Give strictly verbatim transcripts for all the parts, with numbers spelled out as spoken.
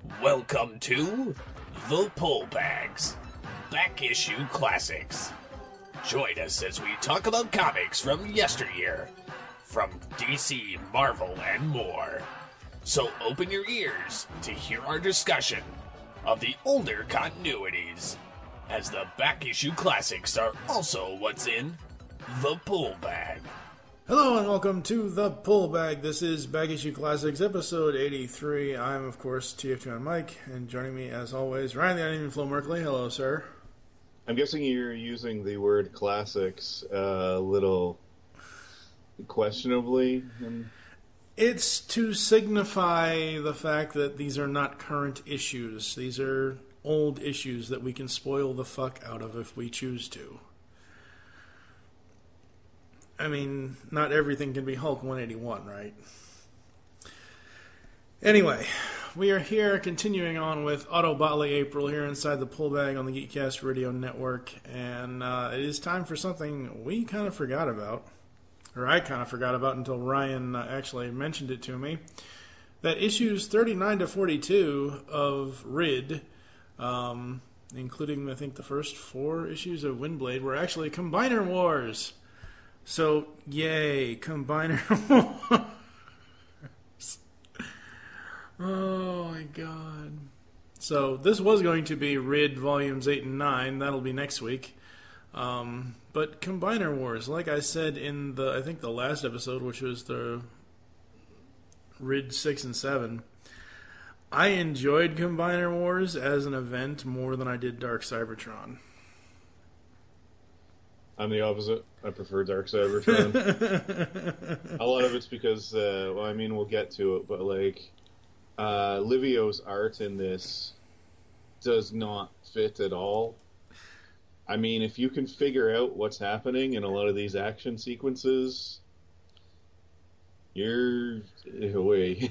Welcome to The Pull Bags, Back Issue Classics. Join us as we talk about comics from yesteryear, from D C, Marvel, and more. So open your ears to hear our discussion of the older continuities, as the Back Issue Classics are also what's in The Pull Bag. Hello and welcome to The Pull Bag. This is Back Issue Classics, episode eighty-three. I'm, of course, T F two on Mike, and joining me, as always, Ryan the Uneven Flow Merkley. Hello, sir. I'm guessing you're using the word classics a uh, little questionably. It's to signify the fact that these are not current issues. These are old issues that we can spoil the fuck out of if we choose to. I mean, not everything can be Hulk one eighty-one, right? Anyway, we are here continuing on with Autobotly April here inside the Pull Bag on the Geekcast Radio Network, and uh, it is time for something we kind of forgot about, or I kind of forgot about until Ryan uh, actually mentioned it to me, that issues thirty-nine to forty-two of R I D, um, including, I think, the first four issues of Windblade, were actually Combiner Wars. So, yay, Combiner Wars. Oh, my God. So, this was going to be R I D Volumes eight and nine. That'll be next week. Um, but Combiner Wars, like I said in the, I think the last episode, which was the R I D six and seven, I enjoyed Combiner Wars as an event more than I did Dark Cybertron. I'm the opposite. I prefer Dark Cybertron. A lot of it's because, uh, well, I mean, we'll get to it, but, like, uh, Livio's art in this does not fit at all. I mean, if you can figure out what's happening in a lot of these action sequences, you're away.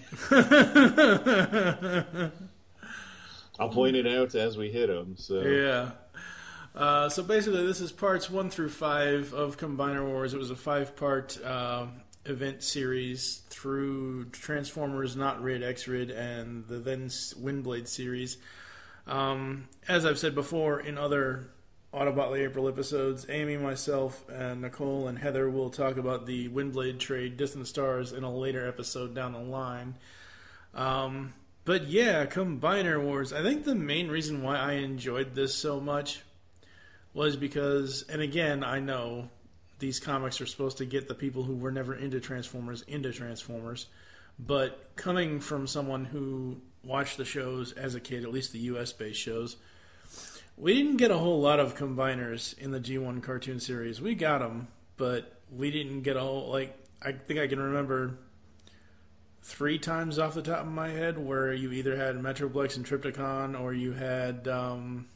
I'll point it out as we hit them, so... Yeah. Uh, so basically, this is parts one through five of Combiner Wars. It was a five-part uh, event series through Transformers, Not R I D, X R I D, and the then Windblade series. Um, as I've said before in other Autobotly April episodes, Amy, myself, and Nicole and Heather will talk about the Windblade trade, Distant Stars, in a later episode down the line. Um, but yeah, Combiner Wars. I think the main reason why I enjoyed this so much was because, and again, I know these comics are supposed to get the people who were never into Transformers into Transformers, but coming from someone who watched the shows as a kid, at least the U S-based shows, we didn't get a whole lot of combiners in the G one cartoon series. We got them, but we didn't get a whole, like, I think I can remember three times off the top of my head where you either had Metroplex and Trypticon, or you had... Um,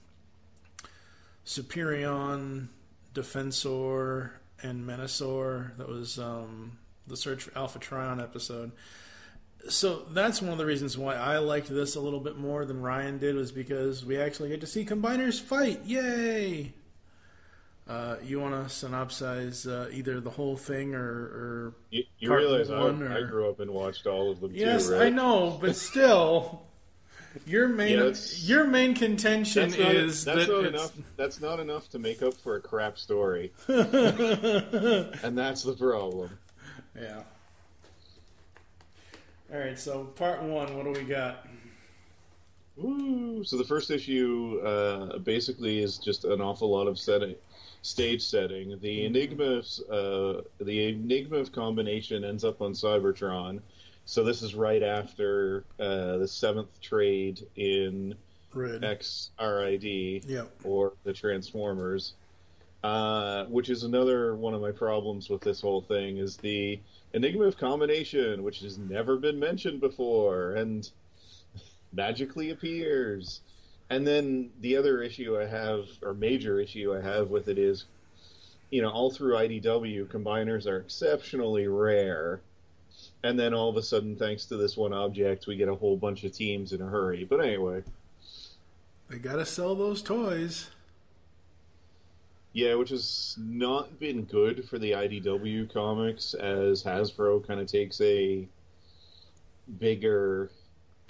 Superion, Defensor, and Menasor. That was um, the Search for Alpha Trion episode. So that's one of the reasons why I liked this a little bit more than Ryan did, was because we actually get to see Combiners fight. Yay! Uh, you want to synopsize uh, either the whole thing or, or you, you part realize one? I, Or... I grew up and watched all of them yes, too, right? I know, but still... Your main yeah, your main contention that's not, is that's that not it's... enough. That's not enough to make up for a crap story, and that's the problem. Yeah. All right. So part one. What do we got? Woo! So the first issue uh, basically is just an awful lot of setting, stage setting. The Enigma, uh, the Enigma of Combination ends up on Cybertron. So this is right after uh, the seventh trade in R I D. X R I D, Yep. or the Transformers, uh, which is another one of my problems with this whole thing, is the Enigma of Combination, which has never been mentioned before, and magically appears. And then the other issue I have, or major issue I have with it is, you know, all through I D W, combiners are exceptionally rare. And then all of a sudden, thanks to this one object, we get a whole bunch of teams in a hurry. But anyway. They gotta sell those toys. Yeah, which has not been good for the I D W comics, as Hasbro kind of takes a bigger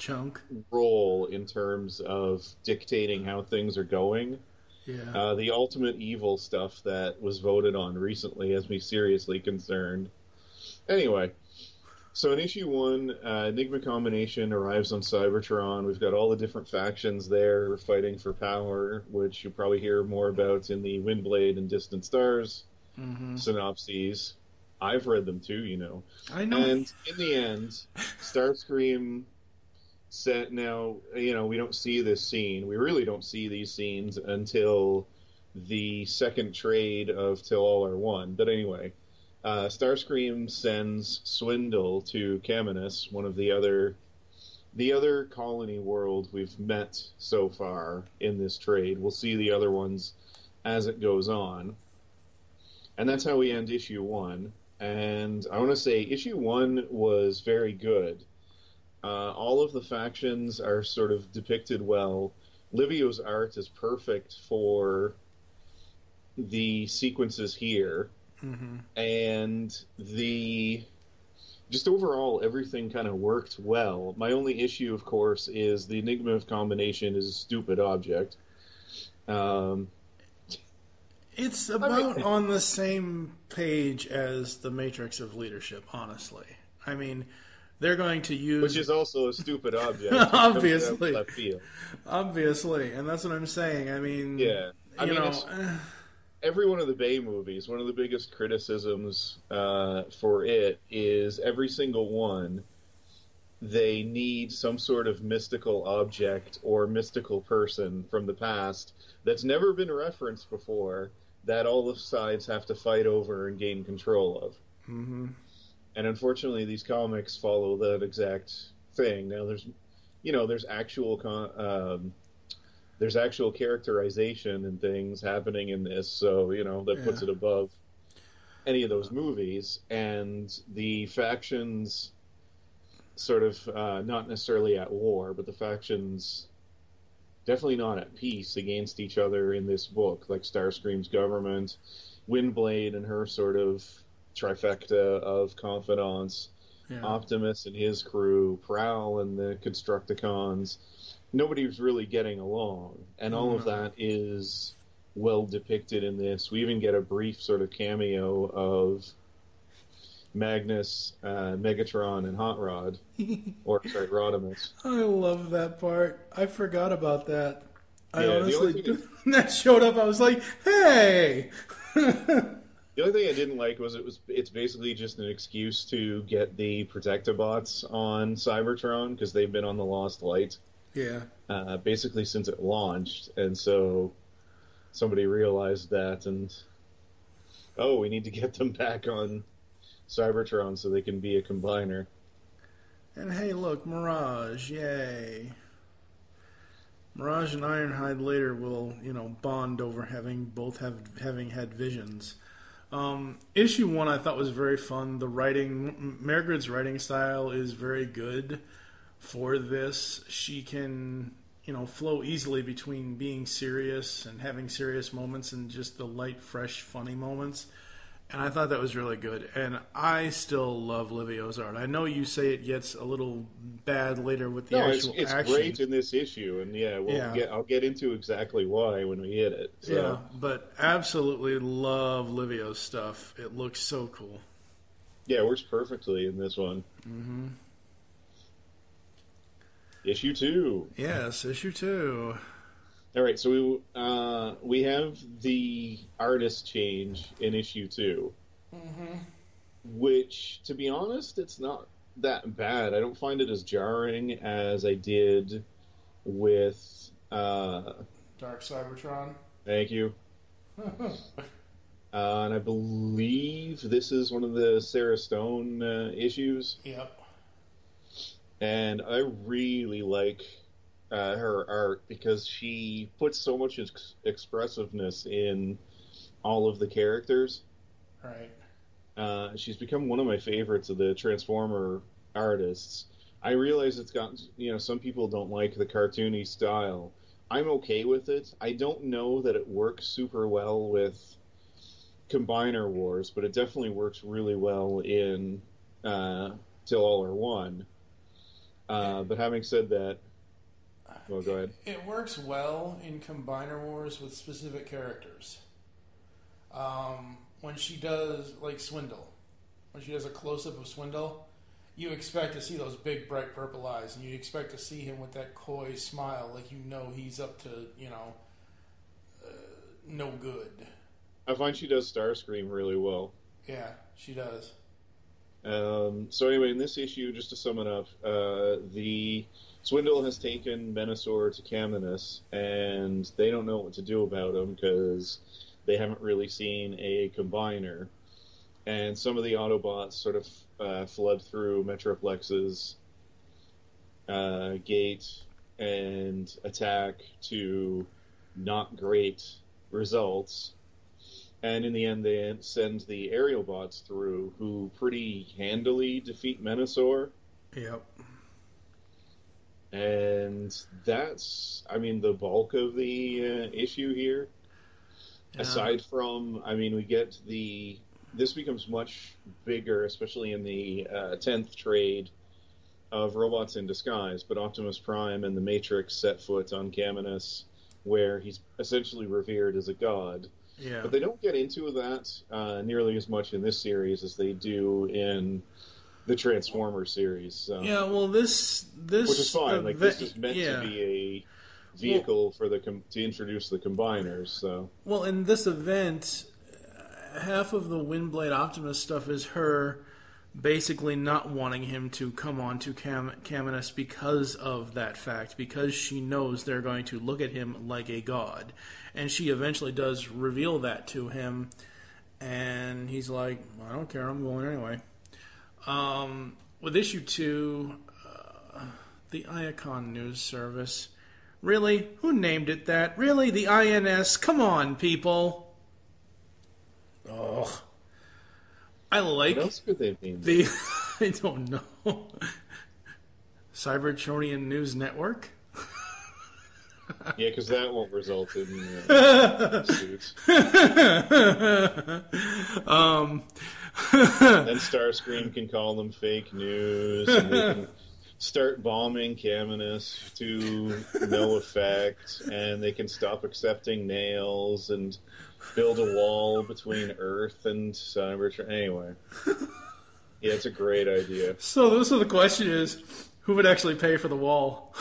chunk. role in terms of dictating how things are going. Yeah. Uh, the ultimate evil stuff that was voted on recently has me seriously concerned. Anyway, so in issue one, uh, Enigma Combination arrives on Cybertron. We've got all the different factions there fighting for power, which you'll probably hear more about in the Windblade and Distant Stars Mm-hmm. synopses. I've read them too, you know. I know. And in the end, Starscream said, now, you know, we don't see this scene. We really don't see these scenes until the second trade of Till All Are One. But anyway, uh, Starscream sends Swindle to Caminus, one of the other the other colony world we've met so far in this trade. We'll see the other ones as it goes on. And that's how we end issue one. And I want to say issue one was very good. Uh, all of the factions are sort of depicted well. Livio's art is perfect for the sequences here. Mm-hmm. And the... just overall, everything kind of worked well. My only issue, of course, is the Enigma of Combination is a stupid object. Um... It's about I mean, on the same page as the Matrix of Leadership, honestly. I mean, they're going to use... which is also a stupid object. Obviously. Obviously. And that's what I'm saying. I mean... Yeah. I you mean, know... every one of the Bay movies, one of the biggest criticisms uh, for it is every single one, they need some sort of mystical object or mystical person from the past that's never been referenced before that all the sides have to fight over and gain control of. Mm-hmm. And unfortunately, these comics follow that exact thing. Now, there's, you know, there's actual, con- um, there's actual characterization and things happening in this, so you know that yeah. puts it above any of those movies. And the factions, sort of, uh, not necessarily at war, but the factions definitely not at peace against each other in this book, like Starscream's government, Windblade and her sort of trifecta of confidants, yeah. Optimus and his crew, Prowl and the Constructicons. Nobody's really getting along, and all mm. of that is well depicted in this. We even get a brief sort of cameo of Magnus, uh, Megatron, and Hot Rod, or sorry, Rodimus. I love that part. I forgot about that. I yeah, honestly, that... that showed up. I was like, "Hey!" The only thing I didn't like was it was it's basically just an excuse to get the Protectobots on Cybertron because they've been on the Lost Light. Yeah. Uh, basically since it launched, and so somebody realized that, and oh, we need to get them back on Cybertron so they can be a combiner. And hey, look, Mirage, yay. Mirage and Ironhide later will, you know, bond over having both have having had visions. Um, issue one I thought was very fun. The writing, Margaret's writing style is very good for this. She can, you know, flow easily between being serious and having serious moments and just the light, fresh, funny moments. And I thought that was really good. And I still love Livio's art. I know you say it gets a little bad later with the no, actual it's, it's action. It's great in this issue, and yeah, we'll yeah. get I'll get into exactly why when we hit it. So. Yeah, but absolutely love Livio's stuff. It looks so cool. Yeah, it works perfectly in this one. Mm-hmm. Issue two. Yes, issue two. All right, so we uh, we have the artist change in issue two, mm-hmm. which, to be honest, it's not that bad. I don't find it as jarring as I did with uh, Dark Cybertron. Thank you. uh, and I believe this is one of the Sarah Stone uh, issues. Yep. And I really like uh, her art because she puts so much ex- expressiveness in all of the characters. Right. Uh, she's become one of my favorites of the Transformer artists. I realize it's got, you know, some people don't like the cartoony style. I'm okay with it. I don't know that it works super well with Combiner Wars, but it definitely works really well in uh, Till All Are One. Uh, but having said that, well, go ahead. It works well in Combiner Wars with specific characters. Um, when she does, like, Swindle, when she does a close-up of Swindle, you expect to see those big, bright purple eyes, and you expect to see him with that coy smile, like you know he's up to, you know, uh, no good. I find she does Starscream really well. Yeah, she does. Um, so anyway, in this issue, just to sum it up, uh, the Swindle has taken Menasor to Caminus, and they don't know what to do about him because they haven't really seen a Combiner. And some of the Autobots sort of uh, flood through Metroplex's uh, gate and attack to not great results. And in the end, they send the aerial bots through, who pretty handily defeat Menasor. Yep. And that's, I mean, the bulk of the uh, issue here. Yeah. Aside from, I mean, we get the... This becomes much bigger, especially in the uh, tenth trade of Robots in Disguise, but Optimus Prime and the Matrix set foot on Caminus, where he's essentially revered as a god. Yeah. But they don't get into that uh, nearly as much in this series as they do in the Transformers series. So. Yeah, well, this this which is fine. Uh, like this is meant yeah. to be a vehicle well, for the com- to introduce the combiners. So. Well, in this event, half of the Windblade Optimus stuff is her basically not wanting him to come on to Cam- Caminus because of that fact, because she knows they're going to look at him like a god. And she eventually does reveal that to him, and he's like, I don't care, I'm going anyway. Um, with issue two, uh, the Iacon News Service. Really? Who named it that? Really? The I N S? Come on, people. Oh, I like what else could they be? the. I don't know. Cybertronian News Network. Yeah, because that won't result in uh, suits. um, then Starscream can call them fake news, and they can start bombing Caminus to no effect, and they can stop accepting nails and build a wall between Earth and Cybertron. Anyway, yeah, it's a great idea. So, so the question is, who would actually pay for the wall?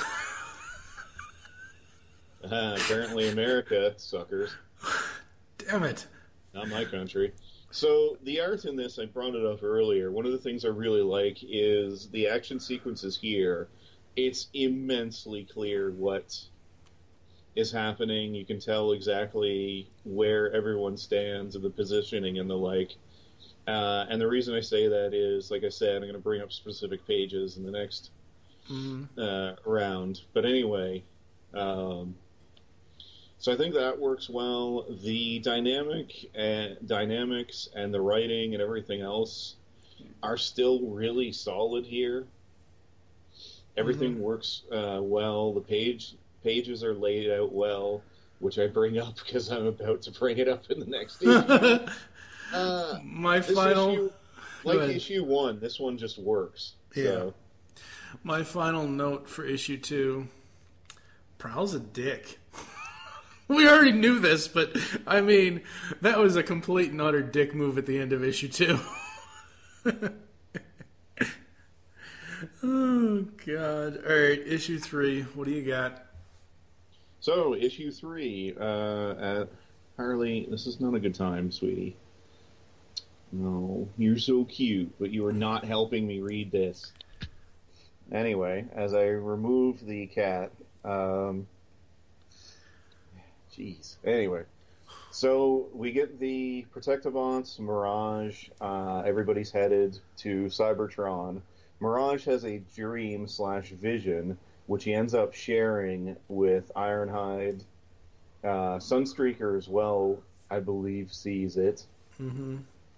Uh, apparently America, suckers. Damn it. Not my country. So, the art in this, I brought it up earlier. One of the things I really like is the action sequences here. It's immensely clear what is happening. You can tell exactly where everyone stands and the positioning and the like. Uh, and the reason I say that is, like I said, I'm going to bring up specific pages in the next mm. uh, round. But anyway... Um, So I think that works well. The dynamic and dynamics and the writing and everything else are still really solid here. Everything mm-hmm. works uh, well. The page pages are laid out well, which I bring up because I'm about to bring it up in the next issue. uh, My final, issue, like issue one, this one just works. Yeah. So. My final note for issue two: Prowl's a dick. We already knew this, but, I mean, that was a complete and utter dick move at the end of issue two. Oh, God. All right, issue three. What do you got? So, issue three. Uh, at Harley, this is not a good time, sweetie. No, you're so cute, but you are not helping me read this. Anyway, as I remove the cat... Um, Jeez. Anyway, so we get the Protectabons, Mirage. Uh, everybody's headed to Cybertron. Mirage has a dream slash vision, which he ends up sharing with Ironhide. Uh, Sunstreaker as well, I believe, sees it. Mm-hmm.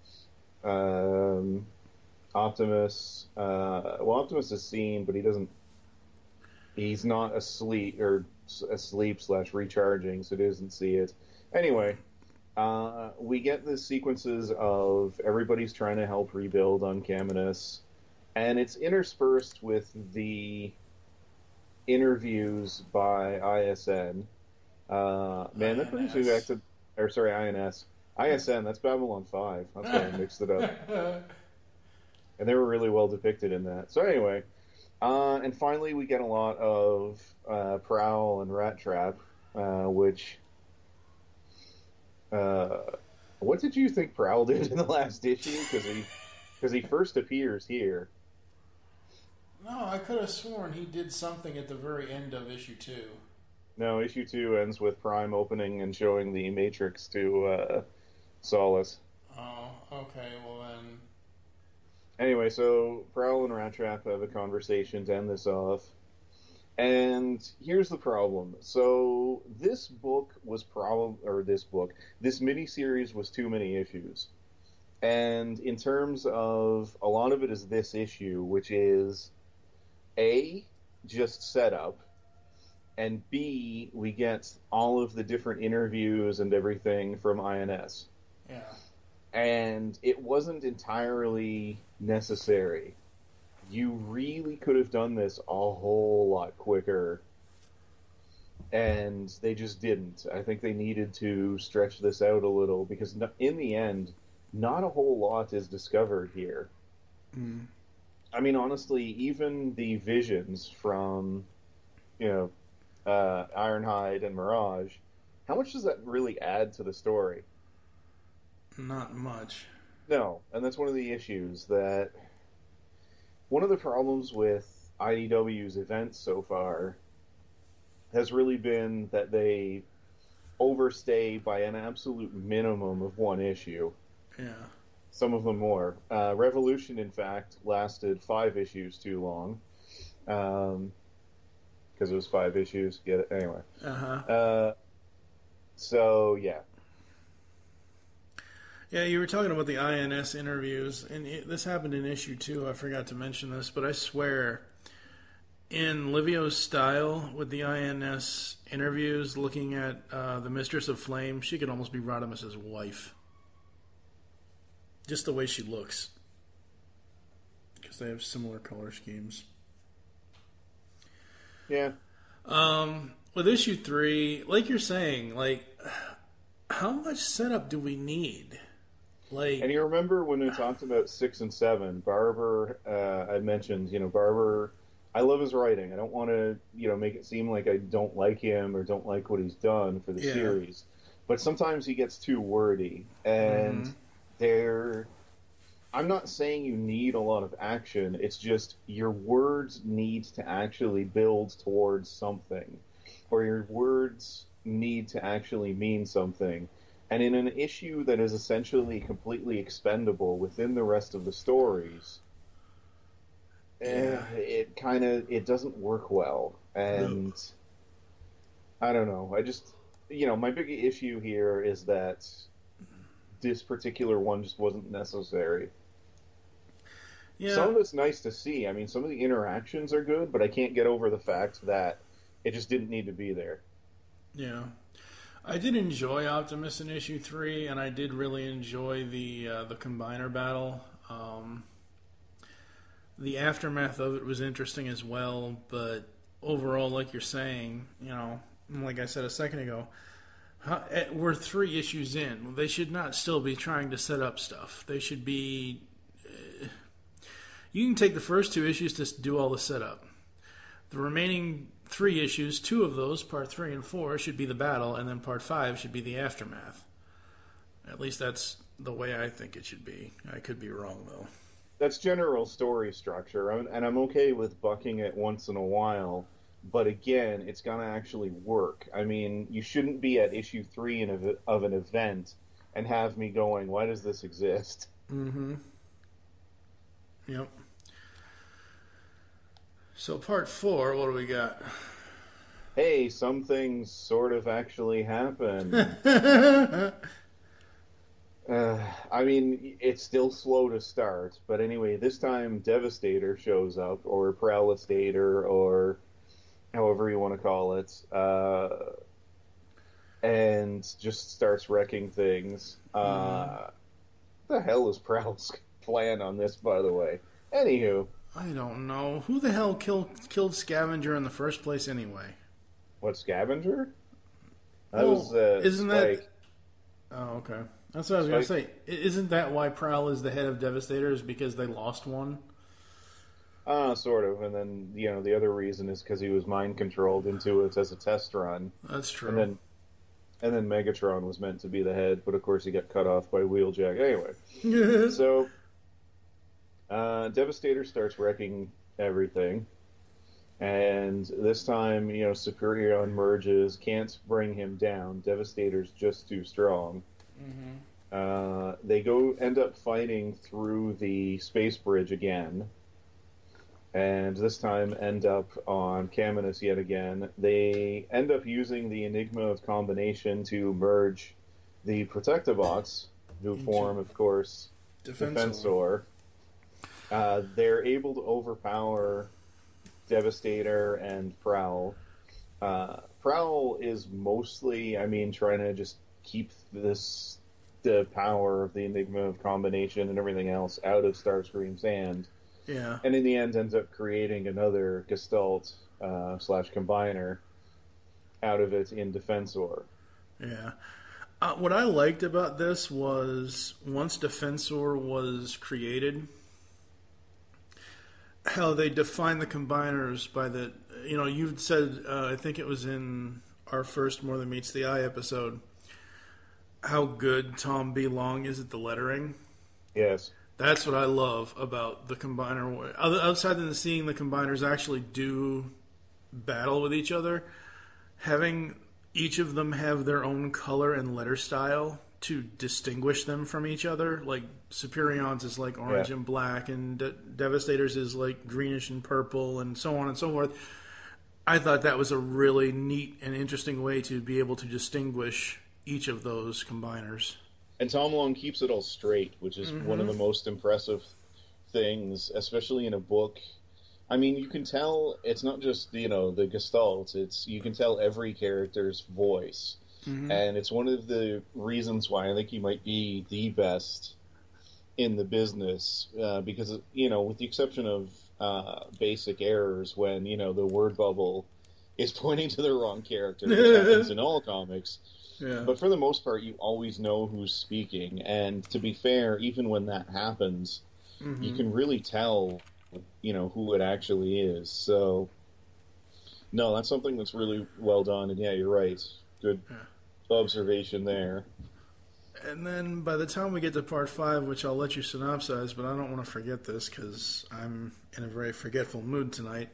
Um, Optimus. Uh, well, Optimus is seen, but he doesn't. He's not asleep or. asleep slash recharging, so doesn't see it. Anyway, uh, we get the sequences of everybody's trying to help rebuild on Caminus, and it's interspersed with the interviews by I S N. Uh, man, that brings me back to, or sorry, I N S. I S N, that's Babylon five. That's why I mixed it up. And they were really well depicted in that. So anyway, uh, and finally we get a lot of uh, Prowl and Rat Trap, uh, which... Uh, what did you think Prowl did in the last issue? Because he, because he first appears here. No, I could have sworn he did something at the very end of issue two. No, issue two ends with Prime opening and showing the Matrix to uh, Solace. Oh, okay, well then... Anyway, so Prowl and Rat Trap have a conversation to end this off. And here's the problem. So this book was probably, or this book, this miniseries was too many issues. And in terms of, a lot of it is this issue, which is, A, just setup, and B, we get all of the different interviews and everything from I N S. Yeah. And it wasn't entirely necessary. You really could have done this a whole lot quicker, and they just didn't. I think they needed to stretch this out a little, because in the end, not a whole lot is discovered here. Mm. I mean, honestly, even the visions from, you know, uh, Ironhide and Mirage, how much does that really add to the story? Not much. No, and that's one of the issues that... One of the problems with I D W's events so far has really been that they overstay by an absolute minimum of one issue. Yeah. Some of them more. Uh, Revolution, in fact, lasted five issues too long. Um, because it was five issues. Get it? Anyway. Uh-huh. Uh, so, yeah. Yeah, you were talking about the I N S interviews, and it, this happened in issue two. I forgot to mention this, but I swear, in Livio's style with the I N S interviews, looking at uh, the Mistress of Flame, she could almost be Rodimus's wife. Just the way she looks. Because they have similar color schemes. Yeah. Um, with issue three, like you're saying, like, how much setup do we need? Like, and you remember when we talked about six and seven, Barber, uh, I mentioned, you know, Barber, I love his writing. I don't want to, you know, make it seem like I don't like him or don't like what he's done for the yeah. series. But sometimes he gets too wordy. And mm-hmm. there, I'm not saying you need a lot of action. It's just your words need to actually build towards something. Or your words need to actually mean something. And in an issue that is essentially completely expendable within the rest of the stories, yeah. eh, it kind of it doesn't work well. And no. I don't know. I just, you know, my big issue here is that this particular one just wasn't necessary. Yeah. Some of it's nice to see. I mean, some of the interactions are good, but I can't get over the fact that it just didn't need to be there. Yeah. I did enjoy Optimus in issue three, and I did really enjoy the uh, the Combiner battle. Um, the aftermath of it was interesting as well, but overall, like you're saying, you know, like I said a second ago, how, we're three issues in. They should not still be trying to set up stuff. They should be... Uh, you can take the first two issues to do all the setup. The remaining three issues, two of those, part three and four, should be the battle, and then part five should be the aftermath. At least that's the way I think it should be. I could be wrong, though. That's general story structure, and I'm okay with bucking it once in a while, but again, it's going to actually work. I mean, you shouldn't be at issue three of an event and have me going, why does this exist? Mm-hmm. Yep. So part four, what do we got? Hey, some things sort of actually happen. uh, I mean, it's still slow to start, but anyway, this time Devastator shows up, or Prowlistator, or however you want to call it, uh, and just starts wrecking things. Uh, mm. What the hell is Prowl's plan on this, by the way? Anywho. I don't know. Who the hell killed killed Scavenger in the first place anyway? What, Scavenger? That Well, was uh, isn't Spike. that? Oh, okay. That's what I was going to say. I- Isn't that why Prowl is the head of Devastators? Because they lost one? Ah, sort of. And then, you know, the other reason is because he was mind controlled into it as a test run. That's true. And then, and then Megatron was meant to be the head, but of course he got cut off by Wheeljack. Anyway, so uh, Devastator starts wrecking everything. And this time, you know, Superion merges, can't bring him down. Devastator's just too strong. Mm-hmm. Uh, they go end up fighting through the space bridge again, and this time end up on Caminus yet again. They end up using the Enigma of Combination to merge the Protectobots, who form, of course, Defensor. Defensor. Uh, they're able to overpower Devastator and Prowl. Uh, Prowl is mostly, I mean, trying to just keep this the power of the Enigma of Combination and everything else out of Starscream's hand. Yeah. And in the end ends up creating another Gestalt uh, slash Combiner out of it in Defensor. Yeah. Uh, what I liked about this was once Defensor was created, how they defined the combiners by the, you know, you said, uh, I think it was in our first More Than Meets the Eye episode, how good Tom B. Long is at the lettering. Yes. That's what I love about the combiner. Outside of seeing the combiners actually do battle with each other, having each of them have their own color and letter style to distinguish them from each other. Like Superion's is like orange yeah. and black, and De- Devastator's is like greenish and purple, and so on and so forth. I thought that was a really neat and interesting way to be able to distinguish each of those combiners. And Tom Long keeps it all straight, which is mm-hmm. one of the most impressive things, especially in a book. I mean, you can tell it's not just, you know, the Gestalt. It's you can tell every character's voice. Mm-hmm. And it's one of the reasons why I think he might be the best in the business, uh, because, you know, with the exception of uh, basic errors when, you know, the word bubble is pointing to the wrong character, which happens in all comics. Yeah. But for the most part, you always know who's speaking. And to be fair, even when that happens, mm-hmm. you can really tell, you know, who it actually is. So, no, that's something that's really well done. And yeah, you're right. Good yeah. observation there. And then by the time we get to part five, which I'll let you synopsize, but I don't want to forget this because I'm in a very forgetful mood tonight.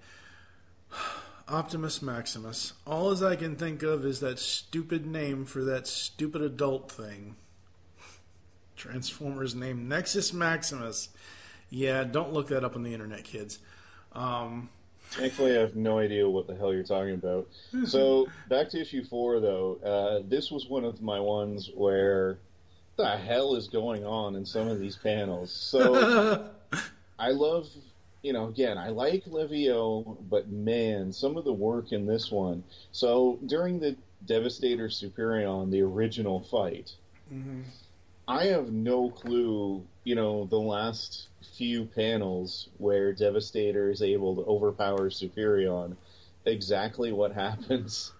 Optimus Maximus. All as I can think of is that stupid name for that stupid adult thing. Transformers name Nexus Maximus. Yeah, don't look that up on the internet, kids. Um, Thankfully, I have no idea what the hell you're talking about. So, back to issue four, though. Uh, this was one of my ones where the hell is going on in some of these panels. So, I love... You know, again, I like Levio, but man, some of the work in this one. So, during the Devastator Superion, the original fight, mm-hmm. I have no clue, you know, the last few panels where Devastator is able to overpower Superion, exactly what happens.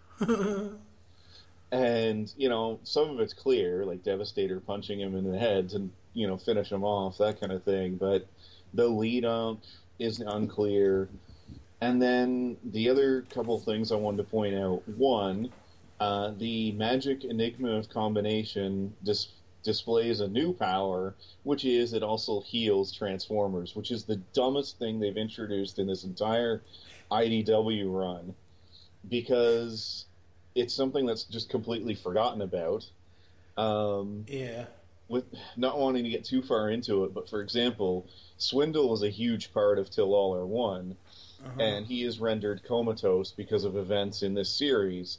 And, you know, some of it's clear, like Devastator punching him in the head to, you know, finish him off, that kind of thing. But the lead up is unclear. And then the other couple things I wanted to point out. One, uh, the magic Enigma of Combination dis- displays a new power, which is it also heals Transformers, which is the dumbest thing they've introduced in this entire I D W run, because it's something that's just completely forgotten about. Um, yeah. With not wanting to get too far into it, but for example, Swindle was a huge part of Till All Are One, uh-huh. and he is rendered comatose because of events in this series.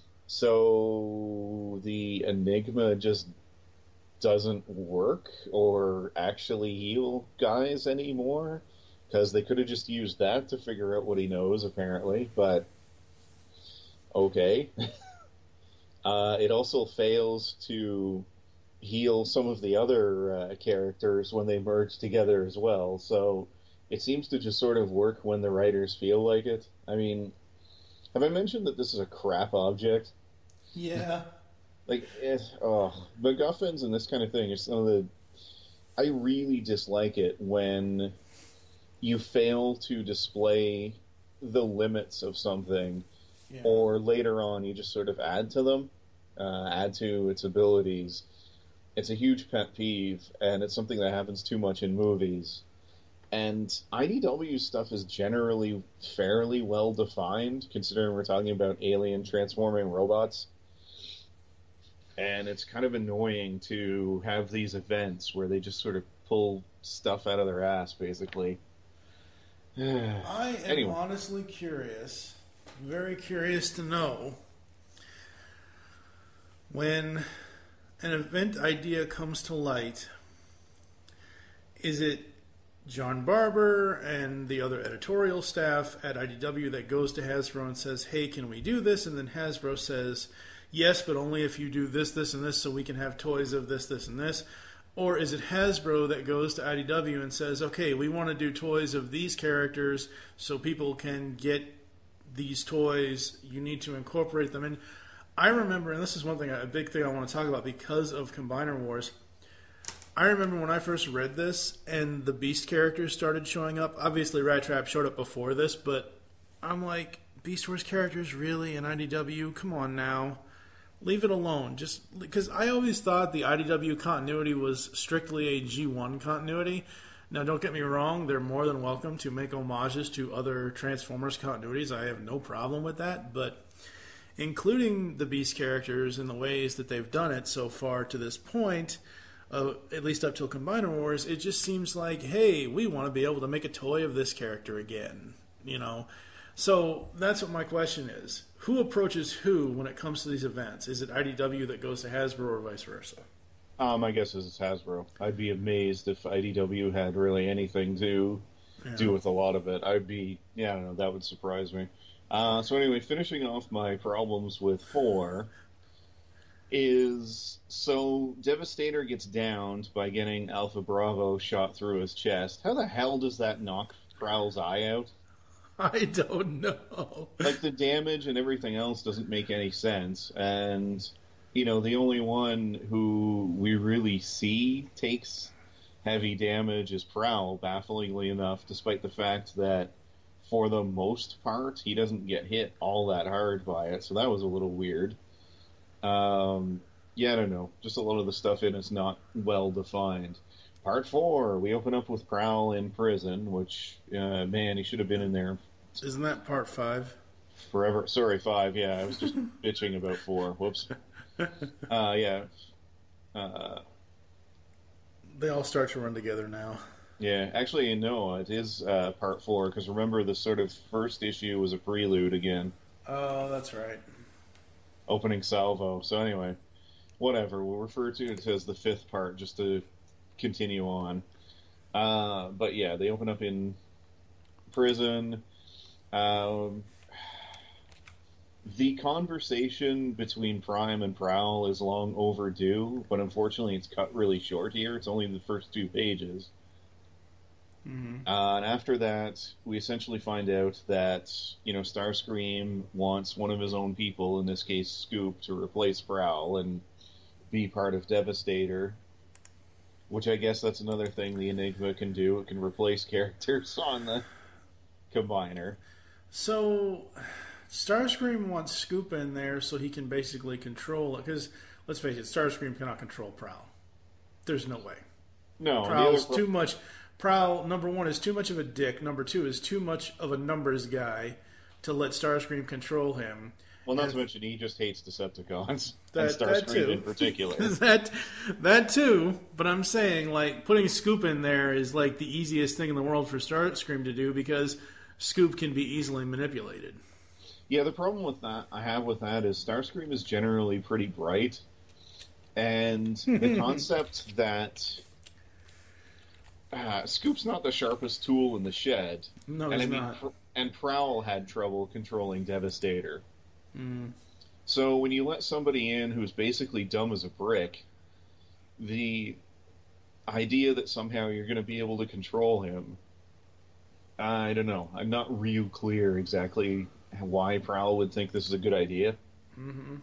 So the Enigma just doesn't work or actually heal guys anymore, because they could have just used that to figure out what he knows, apparently, but okay. uh, it also fails to heal some of the other uh, characters when they merge together as well. So it seems to just sort of work when the writers feel like it. I mean, have I mentioned that this is a crap object? Yeah. Like, it, oh, MacGuffins and this kind of thing are some of the. I really dislike it when you fail to display the limits of something, Yeah. or later on you just sort of add to them, uh, add to its abilities. It's a huge pet peeve, and it's something that happens too much in movies. And I D W stuff is generally fairly well defined, considering we're talking about alien transforming robots. And it's kind of annoying to have these events where they just sort of pull stuff out of their ass, basically. I am Anyway. honestly curious, very curious to know, when an event idea comes to light, is it John Barber and the other editorial staff at I D W that goes to Hasbro and says, hey, can we do this? And then Hasbro says, yes, but only if you do this, this, and this, so we can have toys of this, this, and this. Or is it Hasbro that goes to I D W and says, okay, we want to do toys of these characters so people can get these toys. You need to incorporate them in. I remember, and this is one thing, a big thing I want to talk about because of Combiner Wars. I remember when I first read this and the Beast characters started showing up. Obviously, Rat Trap showed up before this, but I'm like, Beast Wars characters, really, in I D W? Come on now. Leave it alone. Just because I always thought the I D W continuity was strictly a G one continuity. Now, don't get me wrong. They're more than welcome to make homages to other Transformers continuities. I have no problem with that. But including the Beast characters in the ways that they've done it so far to this point, uh, at least up till Combiner Wars, it just seems like, hey, we want to be able to make a toy of this character again. You know? So that's what my question is. Who approaches who when it comes to these events? Is it I D W that goes to Hasbro or vice versa? Um, my guess is it's Hasbro. I'd be amazed if I D W had really anything to Yeah. do with a lot of it. I'd be, yeah, I don't know, that would surprise me. Uh, so anyway, finishing off my problems with four is, so Devastator gets downed by getting Alpha Bravo shot through his chest. How the hell does that knock Prowl's eye out? I don't know. Like, the damage and everything else doesn't make any sense, and, you know, the only one who we really see takes heavy damage is Prowl, bafflingly enough, despite the fact that, for the most part, he doesn't get hit all that hard by it, so that was a little weird. Um, yeah, I don't know, just a lot of the stuff in it's not well defined. Part four, we open up with Prowl in prison, which, uh, man, he should have been in there Isn't that part five? forever. Sorry, five, yeah, I was just bitching about four. Whoops. Uh, yeah. Uh, They all start to run together now. yeah, actually, no, it is uh, part four, because remember, the sort of first issue was a prelude again. Oh, that's right. Opening salvo. So anyway, whatever, we'll refer to it as the fifth part, just to continue on. Uh, but yeah, they open up in prison. Um, the conversation between Prime and Prowl is long overdue, but unfortunately it's cut really short here. It's only the first two pages. Mm-hmm. Uh, and after that, we essentially find out that, you know, Starscream wants one of his own people, in this case Scoop, to replace Prowl and be part of Devastator. Which I guess that's another thing the Enigma can do. It can replace characters on the Combiner. So, Starscream wants Scoop in there so he can basically control it. Because, let's face it, Starscream cannot control Prowl. There's no way. No, the Prowl's other pro- too much. Prowl, number one, is too much of a dick. Number two, is too much of a numbers guy to let Starscream control him. Well, not and to mention he just hates Decepticons. That- and that Starscream too. in particular. that that too, but I'm saying, like, putting Scoop in there is like the easiest thing in the world for Starscream to do because Scoop can be easily manipulated. Yeah, the problem with that I have with that is Starscream is generally pretty bright, and the concept that uh, Scoop's not the sharpest tool in the shed, No, and he's I mean, not. Pr- and Prowl had trouble controlling Devastator. Mm. So when you let somebody in who's basically dumb as a brick, the idea that somehow you're going to be able to control him I don't know. I'm not real clear exactly why Prowl would think this is a good idea. Mm-hmm.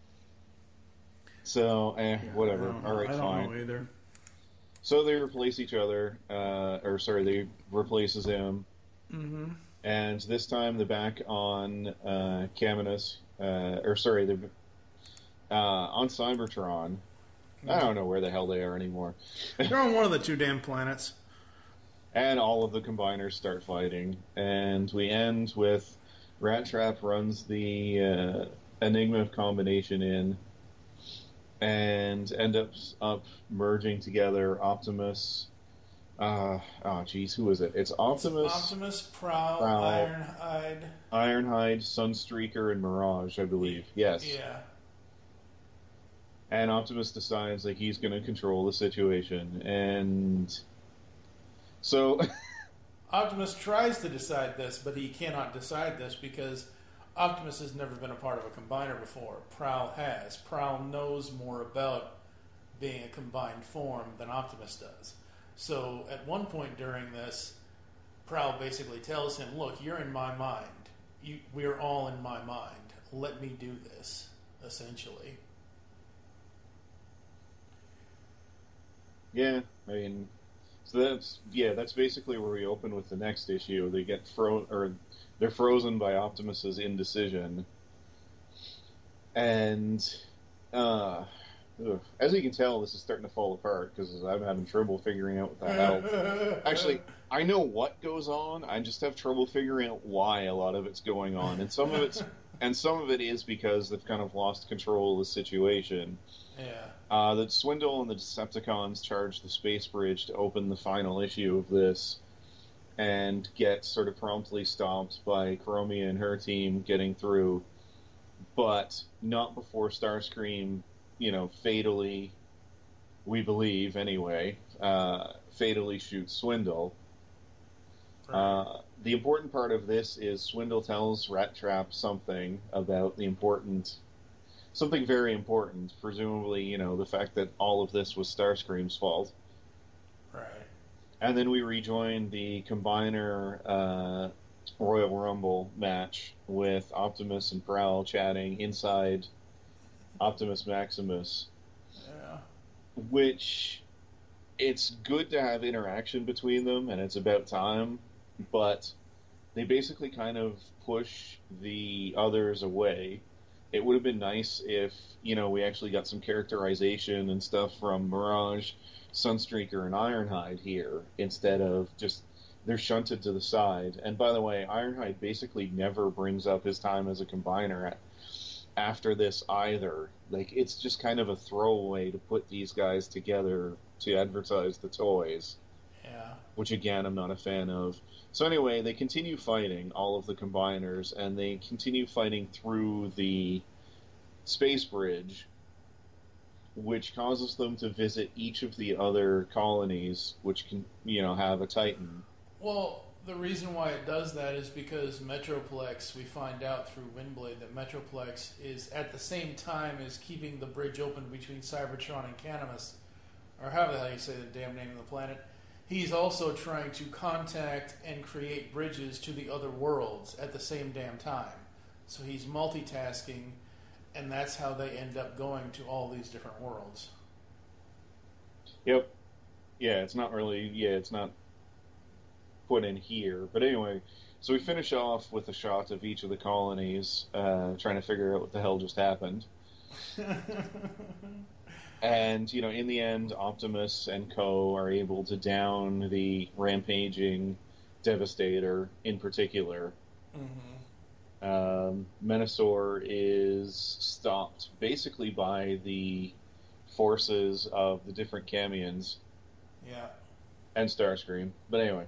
So, eh, Yeah, whatever. I don't know. All right, I don't fine. know either. So they replace each other, uh, or sorry, they replaces him, Mm-hmm. and this time they're back on uh, Caminus, uh, or sorry, they're uh, on Cybertron. Mm-hmm. I don't know where the hell they are anymore. They're on one of the two damn planets. And all of the combiners start fighting, and we end with Rat Trap runs the uh, Enigma of Combination in, and end up up merging together Optimus. Uh, oh, geez, who is it? It's Optimus, Optimus, Prowl, Prowl, Ironhide, Ironhide, Sunstreaker, and Mirage, I believe. Yes. Yeah. And Optimus decides like he's going to control the situation, and so Optimus tries to decide this, but he cannot decide this because Optimus has never been a part of a combiner before. Prowl has. Prowl knows more about being a combined form than Optimus does. So at one point during this, Prowl basically tells him, look, you're in my mind. You, we're all in my mind. Let me do this, essentially. Yeah, I mean, so that's yeah, that's basically where we open with the next issue. They get fro or they're frozen by Optimus's indecision, and uh, ugh, as you can tell, this is starting to fall apart because I'm having trouble figuring out what the hell. Actually, I know what goes on. I just have trouble figuring out why a lot of it's going on, and some of it's and some of it is because they've kind of lost control of the situation. Yeah. Uh, that Swindle and the Decepticons charge the space bridge to open the final issue of this, and get sort of promptly stopped by Chromia and her team getting through, but not before Starscream, you know, fatally, we believe anyway, uh, fatally shoots Swindle. Right. Uh, the important part of this is Swindle tells Rat Trap something about the important... Something very important, presumably, you know, the fact that all of this was Starscream's fault. Right. And then we rejoin the Combiner uh, Royal Rumble match with Optimus and Prowl chatting inside Optimus Maximus. Yeah. Which, it's good to have interaction between them, and it's about time, but they basically kind of push the others away. It would have been nice if, you know, we actually got some characterization and stuff from Mirage, Sunstreaker, and Ironhide here, instead of just, they're shunted to the side. And by the way, Ironhide basically never brings up his time as a combiner after this either. Like, it's just kind of a throwaway to put these guys together to advertise the toys. Yeah. Which, again, I'm not a fan of. So anyway, they continue fighting, all of the combiners, and they continue fighting through the space bridge, which causes them to visit each of the other colonies, which can, you know, have a Titan. Well, the reason why it does that is because Metroplex, we find out through Windblade that Metroplex is at the same time as keeping the bridge open between Cybertron and Canimus, or however the hell you say the damn name of the planet. He's also trying to contact and create bridges to the other worlds at the same damn time. So he's multitasking, and that's how they end up going to all these different worlds. Yep. Yeah, it's not really, yeah, it's not put in here. But anyway, so we finish off with a shot of each of the colonies, uh, trying to figure out what the hell just happened. And, you know, in the end, Optimus and Co. are able to down the rampaging Devastator in particular. Mm-hmm. Um, Menasor is stopped basically by the forces of the different Camions. Yeah. And Starscream. But anyway.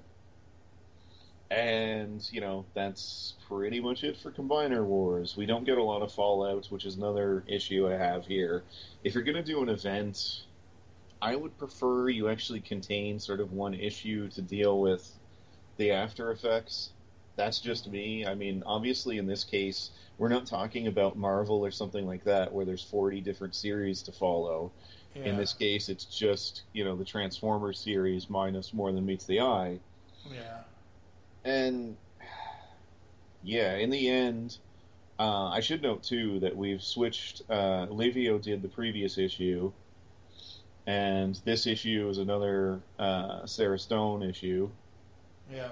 And, you know, that's pretty much it for Combiner Wars. We don't get a lot of Fallout, which is another issue I have here. If you're going to do an event, I would prefer you actually contain sort of one issue to deal with the after effects. That's just me. I mean, obviously in this case, we're not talking about Marvel or something like that, where there's forty different series to follow. Yeah. In this case, it's just, you know, the Transformers series minus More Than Meets the Eye. Yeah. and yeah, in the end, uh, I should note too that we've switched. Uh, Livio did the previous issue, and this issue is another uh, Sarah Stone issue. Yeah.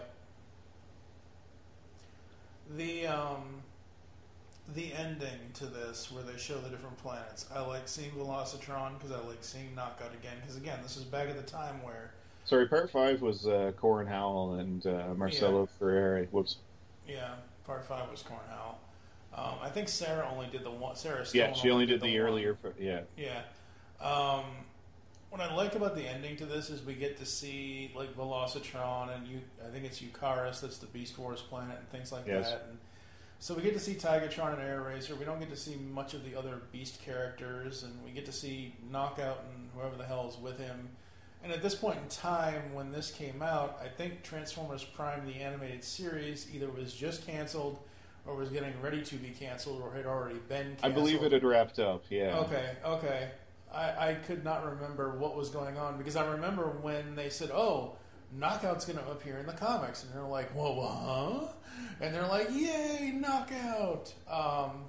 The um, the ending to this, where they show the different planets, I like seeing Velocitron because I like seeing Knockout again. Because again, this is back at the time where. Sorry, part five was uh, Corin Howell and uh, Marcelo yeah. Ferreri. Whoops. Yeah, part five was Corin Howell. Um, I think Sarah only did the one. Sarah Stone. Yeah, she only, only did, did the, the earlier. Yeah. Yeah. Um, what I like about the ending to this is we get to see like Velocitron and you. I think it's Eucharis that's the Beast Wars planet and things like yes. that. And so we get to see Tigatron and Air Razor. We don't get to see much of the other Beast characters, and we get to see Knockout and whoever the hell is with him. And at this point in time, when this came out, I think Transformers Prime, the animated series, either was just canceled or was getting ready to be canceled or had already been canceled. I believe it had wrapped up, yeah. Okay, okay. I, I could not remember what was going on because I remember when they said, oh, Knockout's going to appear in the comics. And they're like, whoa, huh? And they're like, yay, Knockout! Um,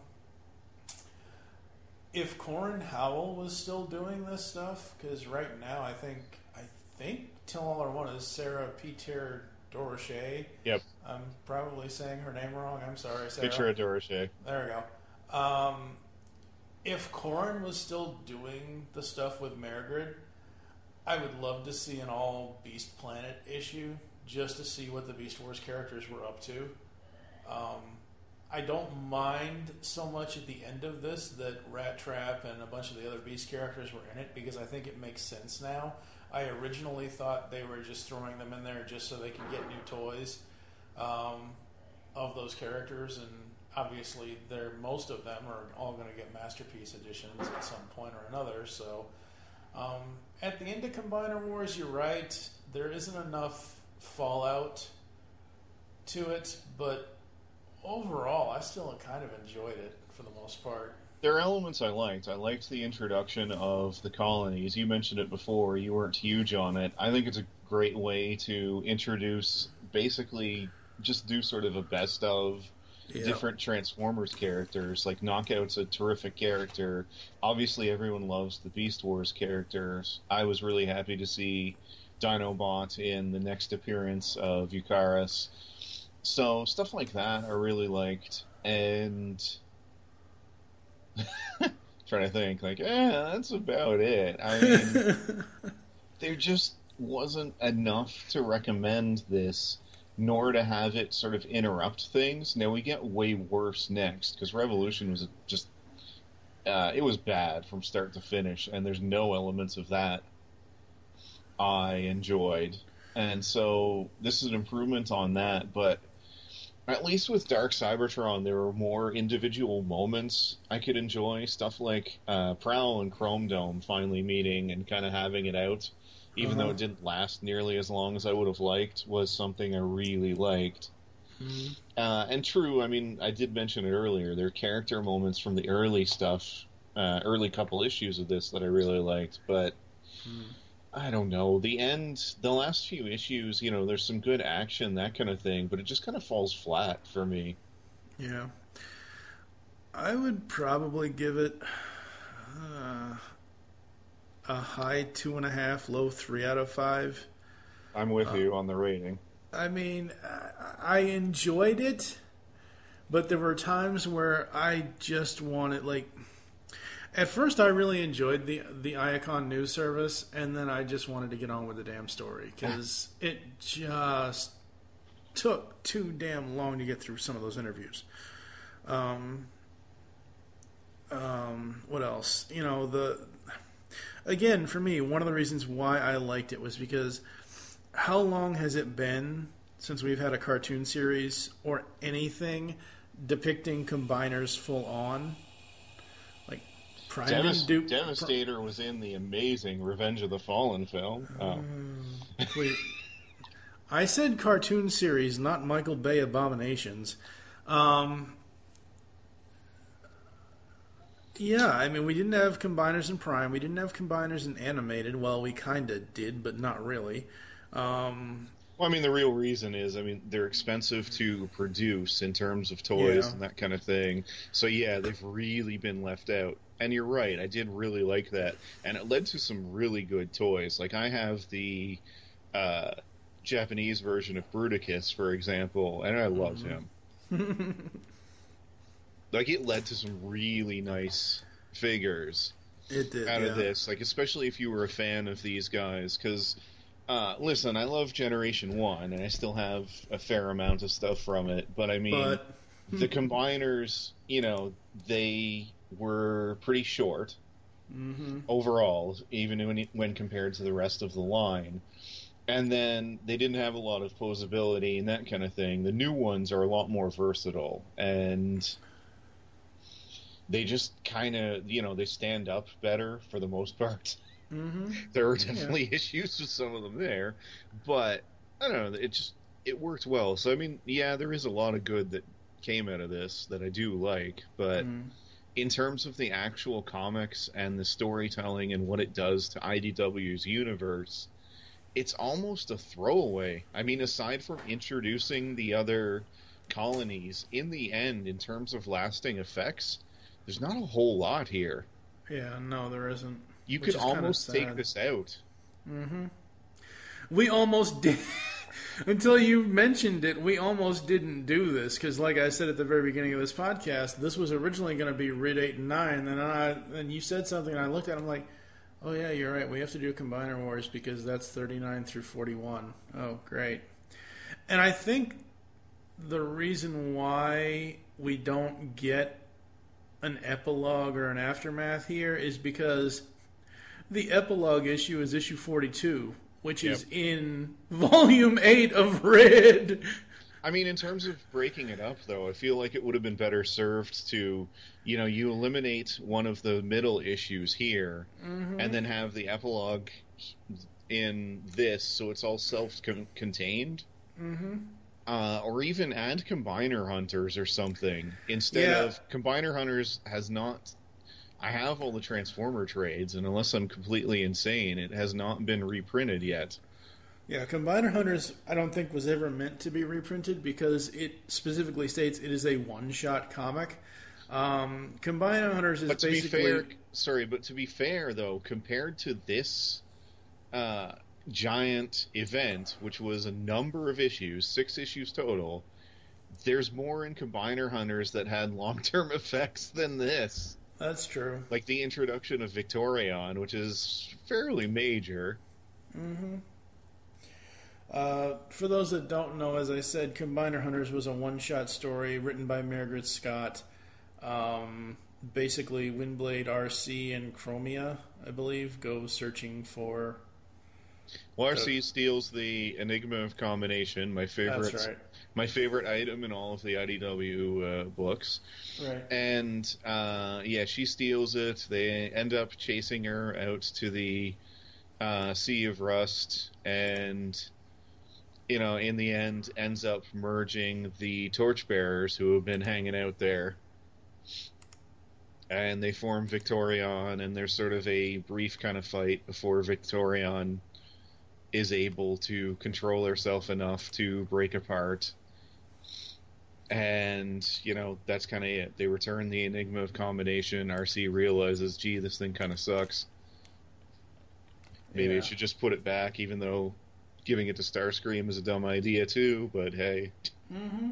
if Corin Howell was still doing this stuff, because right now I think I think Till All Are One is Sarah Peter Dorochet. Yep. I'm probably saying her name wrong. I'm sorry, Sarah. Picture of Dorochet. There we go. Um, if Corin was still doing the stuff with Marigrid, I would love to see an all Beast Planet issue just to see what the Beast Wars characters were up to. Um, I don't mind so much at the end of this that Rat Trap and a bunch of the other Beast characters were in it because I think it makes sense now. I originally thought they were just throwing them in there just so they could get new toys um, of those characters, and obviously they're, most of them are all going to get Masterpiece editions at some point or another. So um, at the end of Combiner Wars, you're right. There isn't enough fallout to it, but overall, I still kind of enjoyed it for the most part. There are elements I liked. I liked the introduction of the colonies. You mentioned it before. You weren't huge on it. I think it's a great way to introduce, basically, just do sort of a best of yeah. different Transformers characters. Like, Knockout's a terrific character. Obviously, everyone loves the Beast Wars characters. I was really happy to see Dinobot in the next appearance of Eucharis. So, stuff like that I really liked. And trying to think, like, eh, that's about it. I mean, there just wasn't enough to recommend this, nor to have it sort of interrupt things. Now, we get way worse next, because Revolution was just, uh, it was bad from start to finish, and there's no elements of that I enjoyed. And so, this is an improvement on that, but at least with Dark Cybertron, there were more individual moments I could enjoy. Stuff like uh, Prowl and Chrome Dome finally meeting and kind of having it out, even uh-huh. though it didn't last nearly as long as I would have liked, was something I really liked. Mm-hmm. Uh, and true, I mean, I did mention it earlier, there are character moments from the early stuff, uh, early couple issues of this that I really liked, but mm. I don't know. The end, the last few issues, you know, there's some good action, that kind of thing, but it just kind of falls flat for me. Yeah. I would probably give it uh, a high two and a half, low three out of five. I'm with uh, you on the rating. I mean, I enjoyed it, but there were times where I just wanted, like, at first, I really enjoyed the the Iacon news service, and then I just wanted to get on with the damn story because it just took too damn long to get through some of those interviews. Um, um, what else? You know, the again for me, one of the reasons why I liked it was because how long has it been since we've had a cartoon series or anything depicting combiners full on? Devast- Duke, Devastator Pro- was in the amazing Revenge of the Fallen film. Oh. Um, wait. I said cartoon series, not Michael Bay Abominations. Um, yeah, I mean, we didn't have combiners in Prime. We didn't have combiners in animated. Well, we kind of did, but not really. Um, Well, I mean, the real reason is, I mean, they're expensive to produce in terms of toys Yeah. and that kind of thing. So yeah, they've really been left out. And you're right, I did really like that, and it led to some really good toys. Like I have the uh, Japanese version of Bruticus, for example, and I love him. Like it led to some really nice figures It did. out yeah. of this, like especially if you were a fan of these guys, because uh, listen, I love Generation One, and I still have a fair amount of stuff from it. But I mean, But the combiners, you know, they were pretty short hmm overall, even when when compared to the rest of the line. And then they didn't have a lot of posability and that kind of thing. The new ones are a lot more versatile, and they just kind of, you know, they stand up better for the most part. hmm There were definitely issues with some of them there, but I don't know, it just it worked well. So I mean, yeah, there is a lot of good that came out of this that I do like, but Mm. in terms of the actual comics and the storytelling and what it does to I D W's universe, it's almost a throwaway. I mean, aside from introducing the other colonies, in the end, in terms of lasting effects, there's not a whole lot here. Yeah, no, there isn't. You Which could is kinda almost take sad. this out. We almost did. Until you mentioned it, we almost didn't do this because, like I said at the very beginning of this podcast, this was originally going to be R I D eight and nine. And I, and you said something, and I looked at it, I'm like, oh yeah, you're right. We have to do Combiner Wars because that's thirty-nine through forty-one. Oh, great. And I think the reason why we don't get an epilogue or an aftermath here is because the epilogue issue is issue forty-two, which is Yep. in volume eight of R I D. I mean, in terms of breaking it up, though, I feel like it would have been better served to, you know, you eliminate one of the middle issues here, and then have the epilogue in this, so it's all self-contained. Mm-hmm. Uh, or even add Combiner Hunters or something. Instead Yeah. of Combiner Hunters has not. I have all the Transformer trades, and unless I'm completely insane, it has not been reprinted yet. Yeah, Combiner Hunters, I don't think was ever meant to be reprinted because it specifically states it is a one-shot comic. Um, Combiner Hunters is But to basically be fair, sorry, but to be fair though, compared to this uh, giant event, which was a number of issues, six issues total, there's more in Combiner Hunters that had long-term effects than this. that's true. Like the introduction of Victorion, which is fairly major. Uh, for those that don't know, as I said, Combiner Hunters was a one-shot story written by Margaret Scott. Um, basically, Windblade, R C, and Chromia, I believe, go searching for. Well, R C steals the Enigma of Combination, my favorite, That's right. my favorite item in all of the I D W uh, books. Right. And uh, yeah, she steals it. They end up chasing her out to the uh, Sea of Rust, and you know, in the end, ends up merging the Torchbearers who have been hanging out there. And they form Victorion, and there's sort of a brief kind of fight before Victorion is able to control herself enough to break apart. And, you know, that's kind of it. They return the Enigma of Combination. R C realizes, gee, this thing kind of sucks. Maybe Yeah. it should just put it back, even though giving it to Starscream is a dumb idea, too. But, hey. Mm-hmm.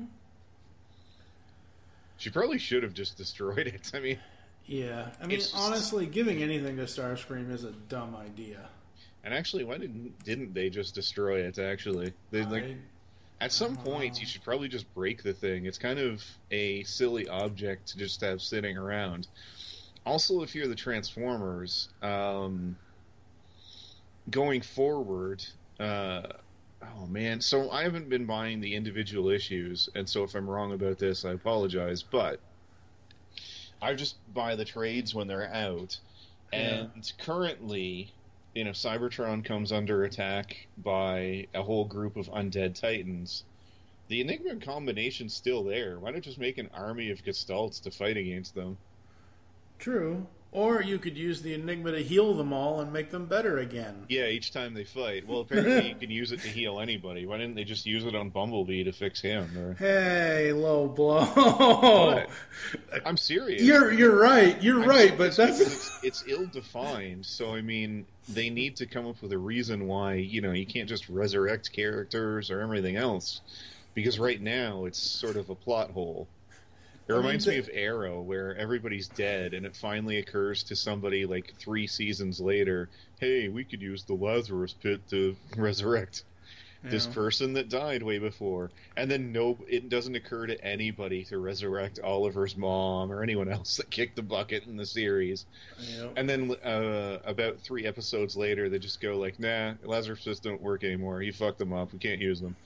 She probably should have just destroyed it. I mean... Yeah. I mean, It's just- honestly, giving anything to Starscream is a dumb idea. And actually, why didn't didn't they just destroy it? Actually, they like I- at some point you should probably just break the thing. It's kind of a silly object to just have sitting around. Also, if you're the Transformers, um, going forward, uh, oh man, so I haven't been buying the individual issues, and so if I'm wrong about this, I apologize. But I just buy the trades when they're out, and Yeah. currently, you know, Cybertron comes under attack by a whole group of undead titans. The Enigma combination's still there. Why not just make an army of Gestalts to fight against them? True. Or you could use the Enigma to heal them all and make them better again. Yeah, each time they fight. Well, apparently you can use it to heal anybody. Why didn't they just use it on Bumblebee to fix him? Or... Hey, low blow. What? I'm serious. You're you're right. You're I'm right, but that's it's, it's ill-defined. So I mean, they need to come up with a reason why you know you can't just resurrect characters or everything else, because right now it's sort of a plot hole. It reminds I mean, the... me of Arrow, where everybody's dead, and it finally occurs to somebody like three seasons later, hey, we could use the Lazarus Pit to resurrect yeah. this person that died way before. And then no, it doesn't occur to anybody to resurrect Oliver's mom or anyone else that kicked the bucket in the series. Yep. And then uh, about three episodes later, they just go like, nah, Lazarus Pits don't work anymore. You fucked them up. We can't use them.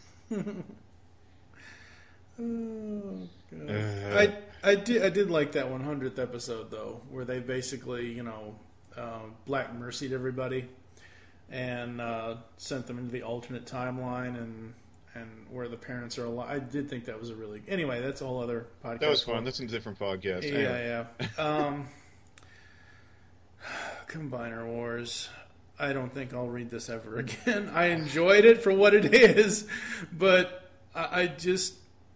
Oh, God. Uh, I I did I did like that one hundredth episode though, where they basically you know uh, Black Mercied everybody and uh, sent them into the alternate timeline and and where the parents are alive. I did think that was a really anyway. That's a whole other podcast. That was fun. That's a different podcast. Yeah, anyway. yeah. Um, Combiner Wars. I don't think I'll read this ever again. I enjoyed it for what it is, but I, I just.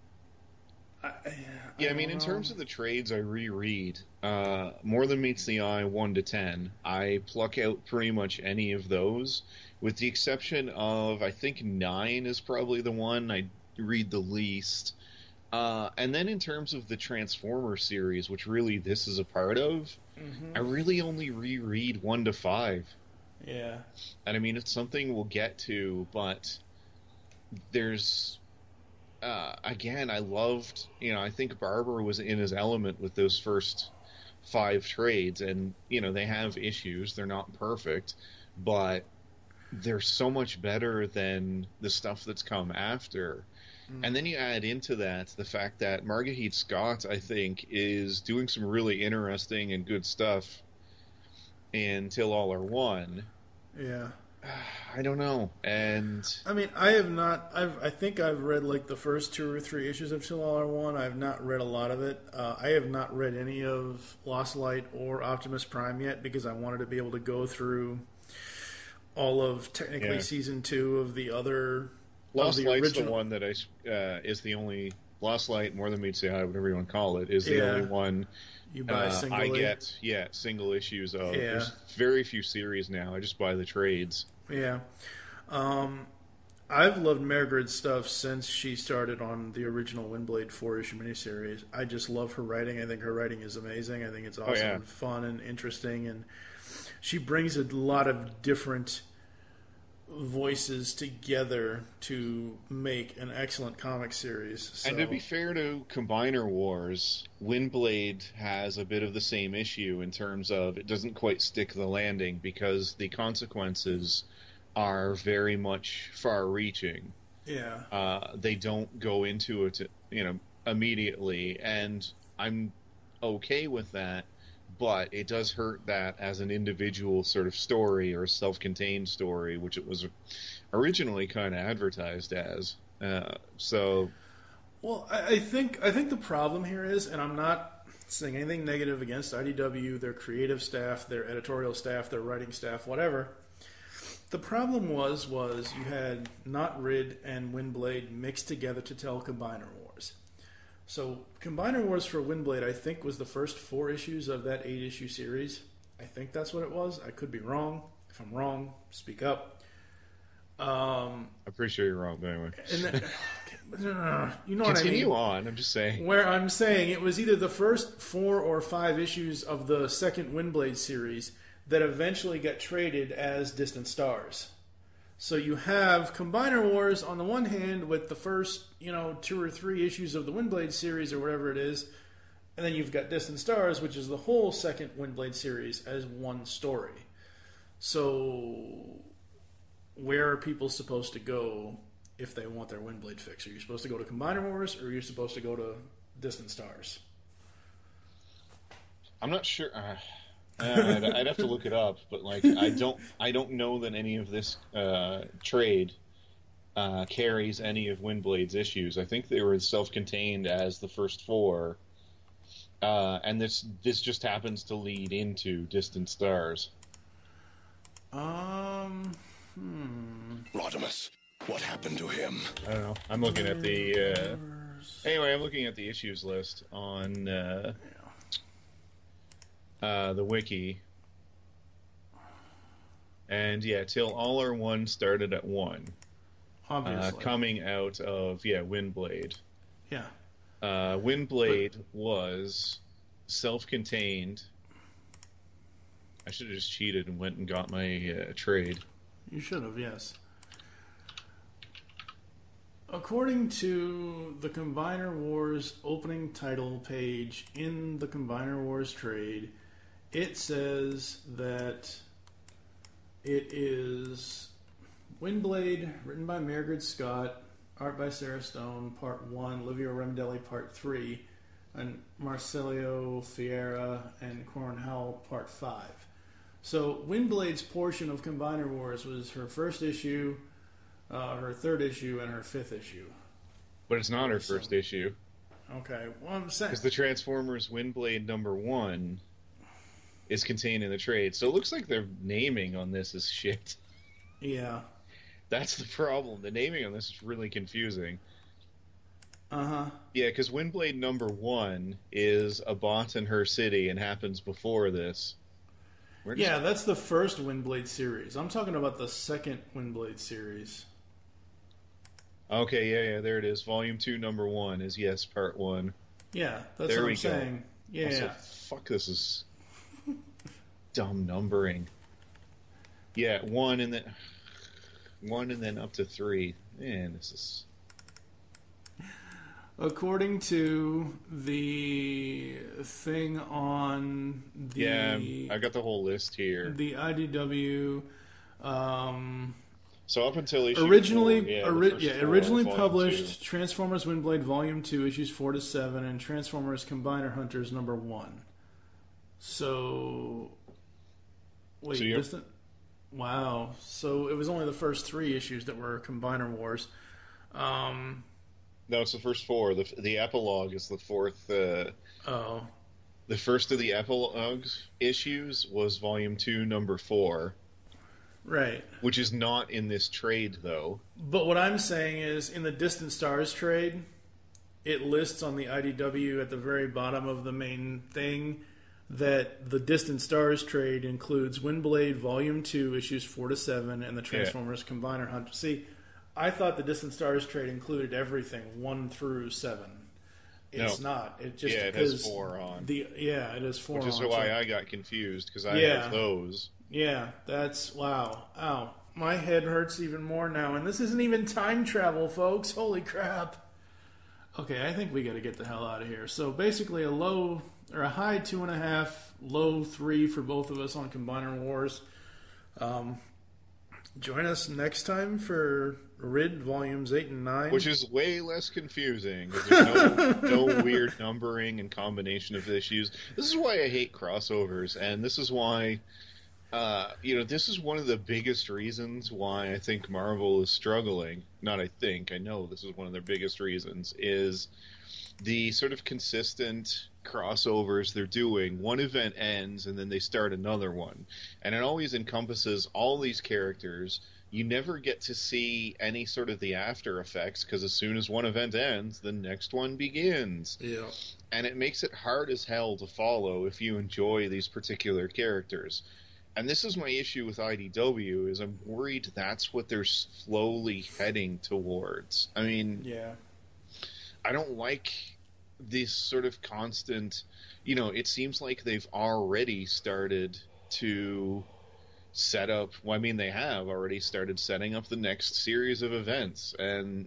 I, I yeah, I mean, know. in terms of the trades I reread, uh, More Than Meets the Eye, one to ten, I pluck out pretty much any of those, with the exception of, I think nine is probably the one I read the least. Uh, and then in terms of the Transformer series, which really this is a part of, mm-hmm. I really only reread one to five. Yeah. And I mean, it's something we'll get to, but there's... Uh, again, I loved, you know, I think Barber was in his element with those first five trades, and, you know, they have issues. They're not perfect, but they're so much better than the stuff that's come after. Mm. And then you add into that the fact that Marguerite Scott, I think, is doing some really interesting and good stuff in Till All Are One. Yeah. I don't know, and I mean, I have not. I've. I think I've read like the first two or three issues of Till All Are One. I've not read a lot of it. Uh, I have not read any of Lost Light or Optimus Prime yet because I wanted to be able to go through all of technically yeah. season two of the other. Lost the Light's original. the one that I uh, is the only Lost Light, More Than Meets the Eye, whatever you want to call it, is the yeah. only one. You buy uh, singly. I get yeah single issues of. Yeah. There's very few series now. I just buy the trades. Yeah. Um, I've loved Margaret's stuff since she started on the original Windblade four-issue miniseries. I just love her writing. I think her writing is amazing. I think it's awesome oh, yeah. and fun and interesting. And she brings a lot of different voices together to make an excellent comic series. So. And to be fair to Combiner Wars, Windblade has a bit of the same issue in terms of it doesn't quite stick the landing because the consequences are very much far-reaching. Yeah. Uh, they don't go into it, you know, immediately, and I'm okay with that, but it does hurt that as an individual sort of story or self-contained story, which it was originally kind of advertised as. Uh, so, well, I, I think I think the problem here is, and I'm not saying anything negative against I D W, their creative staff, their editorial staff, their writing staff, whatever. The problem was, was you had Not Rid and Windblade mixed together to tell Combiner Wars. So Combiner Wars for Windblade, I think, was the first four issues of that eight-issue series. I think that's what it was. I could be wrong. If I'm wrong, speak up. Um, I'm pretty sure you're wrong, but anyway. And then, you know what I mean? Continue on, I'm just saying. Where I'm saying it was either the first four or five issues of the second Windblade series that eventually got traded as Distant Stars. So you have Combiner Wars on the one hand with the first, you know, two or three issues of the Windblade series or whatever it is, and then you've got Distant Stars, which is the whole second Windblade series as one story. So where are people supposed to go if they want their Windblade fix? Are you supposed to go to Combiner Wars or are you supposed to go to Distant Stars? I'm not sure... Uh... uh, I'd, I'd have to look it up, but like I don't, I don't know that any of this uh, trade uh, carries any of Windblade's issues. I think they were self-contained as the first four, Uh, and this this just happens to lead into Distant Stars. Um, hmm. Rodimus, what happened to him? I don't know. I'm looking at the. Uh... Anyway, I'm looking at the issues list on uh, uh, the wiki. And yeah, Till All Are One started at one. Obviously. Uh, coming out of, yeah, Windblade. Yeah. Uh, Windblade but... was self-contained. I should have just cheated and went and got my uh, trade. You should have, yes. According to the Combiner Wars opening title page in the Combiner Wars trade, it says that it is Windblade, written by Margaret Scott, art by Sarah Stone, part one, Livio Remdelli, part three, and Marcelio Fiera and Corin Howell, part five. So Windblade's portion of Combiner Wars was her first issue, uh, her third issue, and her fifth issue. But it's not her so, first issue. Okay, well I'm saying... Because the Transformers Windblade number one is contained in the trade, so it looks like their naming on this is shit. Yeah. That's the problem. The naming on this is really confusing. Uh-huh. Yeah, because Windblade number one is a bot in her city and happens before this. Just... Yeah, that's the first Windblade series. I'm talking about the second Windblade series. Okay, yeah, yeah, there it is. Volume two, number one is, yes, part one. Yeah, that's there what we I'm go. saying. Yeah. Also, fuck, this is dumb numbering. Yeah, one and then one and then up to three. Man, this is... According to the thing on the... Yeah, I got the whole list here. The I D W... Um, so up until issue originally, four, yeah, ori- yeah, four, originally volume published two. Transformers Windblade Volume two, issues four to seven, and Transformers Combiner Hunters number one. So... Wait, so distant... Wow. So it was only the first three issues that were Combiner Wars. Um... No, it's the first four. The the epilogue is the fourth. Uh, oh. The first of the epilogues issues was volume two, number four. Right. Which is not in this trade, though. But what I'm saying is, in the Distant Stars trade, it lists on the I D W at the very bottom of the main thing that the Distant Stars trade includes Windblade Volume two, issues four to seven, and the Transformers yeah. Combiner Hunt. See, I thought the Distant Stars trade included everything one through seven. It's no. not. It just yeah, it has four on. The yeah, it has four. Which is on, why so. I got confused because I yeah. have those. Yeah, that's wow. Ow, my head hurts even more now, and this isn't even time travel, folks. Holy crap! Okay, I think we got to get the hell out of here. So basically, a low or a high two and a half, low three for both of us on Combiner Wars. Um, join us next time for R I D volumes eight and nine, which is way less confusing. There's no, no weird numbering and combination of issues. This is why I hate crossovers, and this is why, uh, you know, this is one of the biggest reasons why I think Marvel is struggling. Not I think, I know this is one of their biggest reasons, is the sort of consistent crossovers they're doing. One event ends, and then they start another one. And it always encompasses all these characters. You never get to see any sort of the after effects, because as soon as one event ends, the next one begins. Yeah. And it makes it hard as hell to follow if you enjoy these particular characters. And this is my issue with I D W, is I'm worried that's what they're slowly heading towards. I mean, yeah. I don't like this sort of constant, you know, it seems like they've already started to set up, well, I mean, they have already started setting up the next series of events, and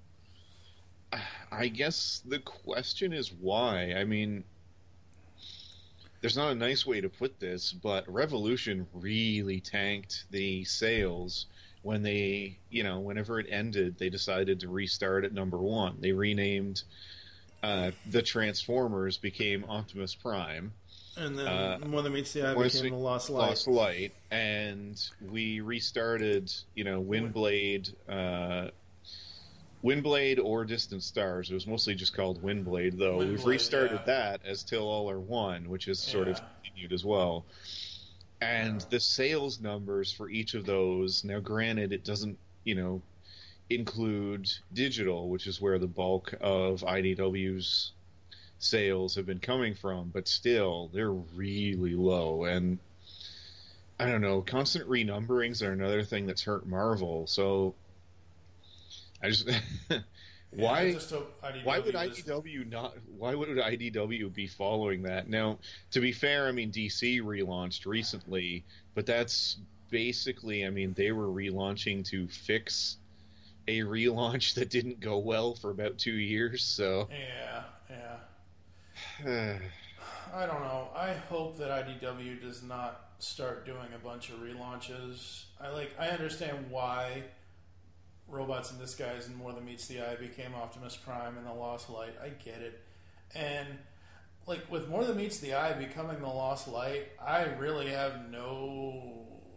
I guess the question is why. I mean, there's not a nice way to put this, but Revolution really tanked the sales when they, you know, whenever it ended, they decided to restart at number one. They renamed uh, the Transformers, became Optimus Prime. And then uh, Mother Meets the Eye became the Lost Light. Lost Light, and we restarted, you know, Windblade, uh, Windblade or Distant Stars. It was mostly just called Windblade, though. Windblade, We've restarted yeah. that as Till All Are One, which is sort Yeah. of continued as well. And Yeah. the sales numbers for each of those, now granted, it doesn't, you know, include digital, which is where the bulk of I D W's sales have been coming from, but still, they're really low. And I don't know, constant renumberings are another thing that's hurt Marvel. So I just why Yeah, I just hope I D W why would is- I D W not why would I D W be following that? Now, to be fair, I mean D C relaunched recently, but that's basically, I mean, they were relaunching to fix a relaunch that didn't go well for about two years, so Yeah, yeah. I don't know. I hope that I D W does not start doing a bunch of relaunches. I like. I understand why Robots in Disguise and More Than Meets the Eye became Optimus Prime and the Lost Light. I get it, and like with More Than Meets the Eye becoming the Lost Light, I really have no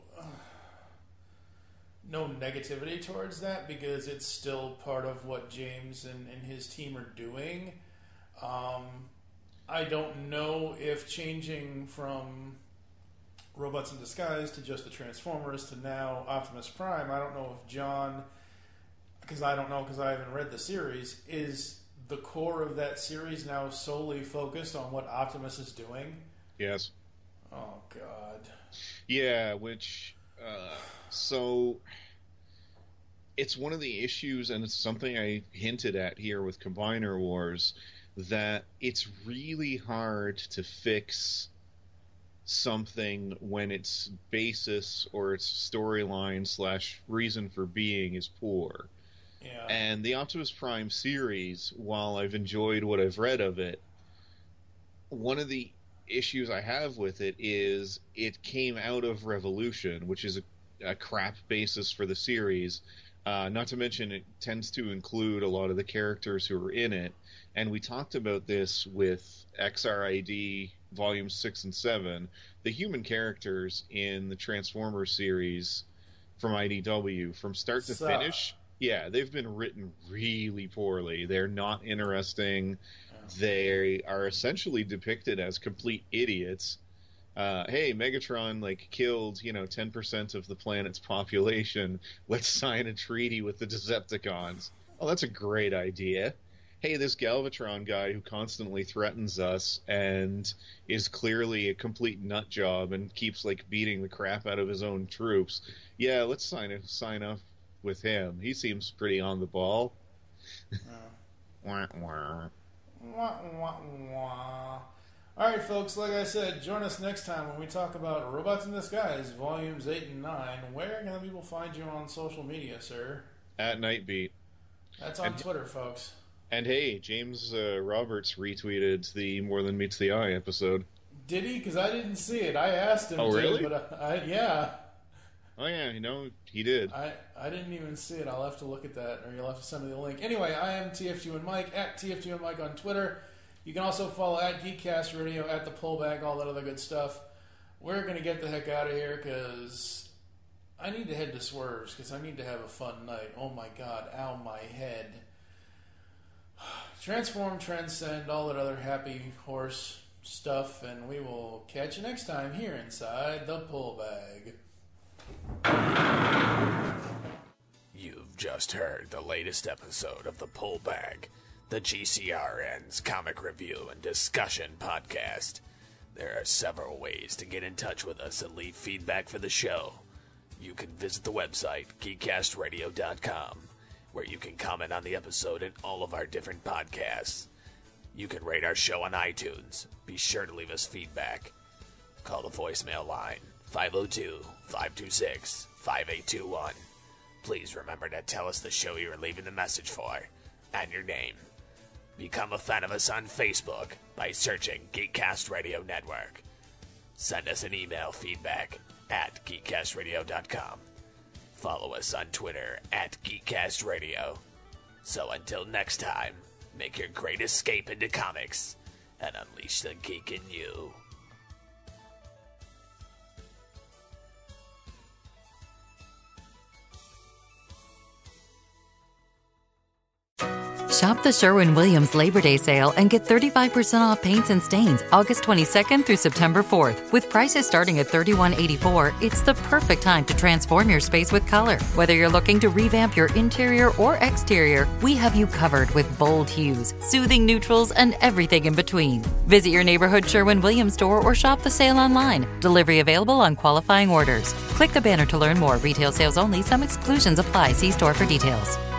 no negativity towards that because it's still part of what James and, and his team are doing. Um, I don't know if changing from Robots in Disguise to just the Transformers to now Optimus Prime, I don't know if John, because I don't know because I haven't read the series, is the core of that series now solely focused on what Optimus is doing? yes. Oh, God. Yeah, which uh, so it's one of the issues, and it's something I hinted at here with Combiner Wars, that it's really hard to fix something when its basis or its storyline slash reason for being is poor. Yeah. And the Optimus Prime series, while I've enjoyed what I've read of it, one of the issues I have with it is it came out of Revolution, which is a, a crap basis for the series. Uh, not to mention it tends to include a lot of the characters who are in it. And we talked about this with X R I D Volumes six and seven. The human characters in the Transformers series from I D W, from start to Suck. finish, yeah, they've been written really poorly. They're not interesting. They are essentially depicted as complete idiots. Uh, hey, Megatron like killed, you know, ten percent of the planet's population. Let's sign a treaty with the Decepticons. Oh, that's a great idea. Hey, this Galvatron guy who constantly threatens us and is clearly a complete nut job and keeps like beating the crap out of his own troops. Yeah, let's sign a, sign up with him. He seems pretty on the ball. Wah, wah. Wah, wah, wah. All right, folks, like I said, join us next time when we talk about Robots in Disguise, Volumes eight and nine. Where can people find you on social media, sir? At Nightbeat. That's on And- Twitter, folks. And hey, James uh, Roberts retweeted the More Than Meets the Eye episode. Did he? Because I didn't see it. I asked him Oh, to, really? but I, I, yeah, Oh yeah, you know, he did. I, I didn't even see it. I'll have to look at that, or you'll have to send me the link. Anyway, I am T F two and Mike, at T F two and Mike on Twitter. You can also follow at Geekcast Radio, at The Pullback, all that other good stuff. We're going to get the heck out of here because I need to head to Swerves because I need to have a fun night. Oh my God, ow my head. Transform, transcend, all that other happy horse stuff, and we will catch you next time here inside The Pullbag. You've just heard the latest episode of The Pullbag, the G C R N's comic review and discussion podcast. There are several ways to get in touch with us and leave feedback for the show. You can visit the website, geekcast radio dot com, where you can comment on the episode and all of our different podcasts. You can rate our show on iTunes. Be sure to leave us feedback. Call the voicemail line, five oh two, five two six, five eight two one. Please remember to tell us the show you are leaving the message for, and your name. Become a fan of us on Facebook by searching Geekcast Radio Network. Send us an email feedback at geekcast radio dot com. Follow us on Twitter at Geekcast Radio. So until next time, make your great escape into comics and unleash the geek in you. Shop the Sherwin-Williams Labor Day sale and get thirty-five percent off paints and stains August twenty-second through September fourth. With prices starting at thirty-one eighty-four, it's the perfect time to transform your space with color. Whether you're looking to revamp your interior or exterior, we have you covered with bold hues, soothing neutrals, and everything in between. Visit your neighborhood Sherwin-Williams store or shop the sale online. Delivery available on qualifying orders. Click the banner to learn more. Retail sales only. Some exclusions apply. See store for details.